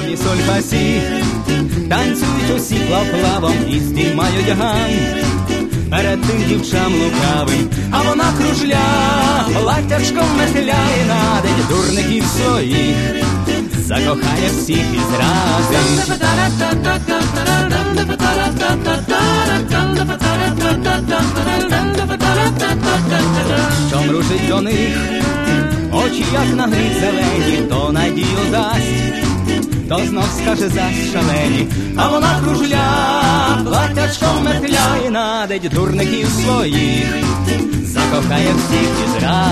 мі, соль, фа, сі. Танцюють усі плав-плавом і здіймають гам перед тим дівчам лукавим. А вона кружля, платтячком метеляє на день дурників своїх, закохає всіх і зразом. Що мружить до них очі, як на гриб зелені, то надію дасть, то знов скаже зась шалені. А вона кружля, платтячком метляє на день дурників своїх, закохає всіх і зразом.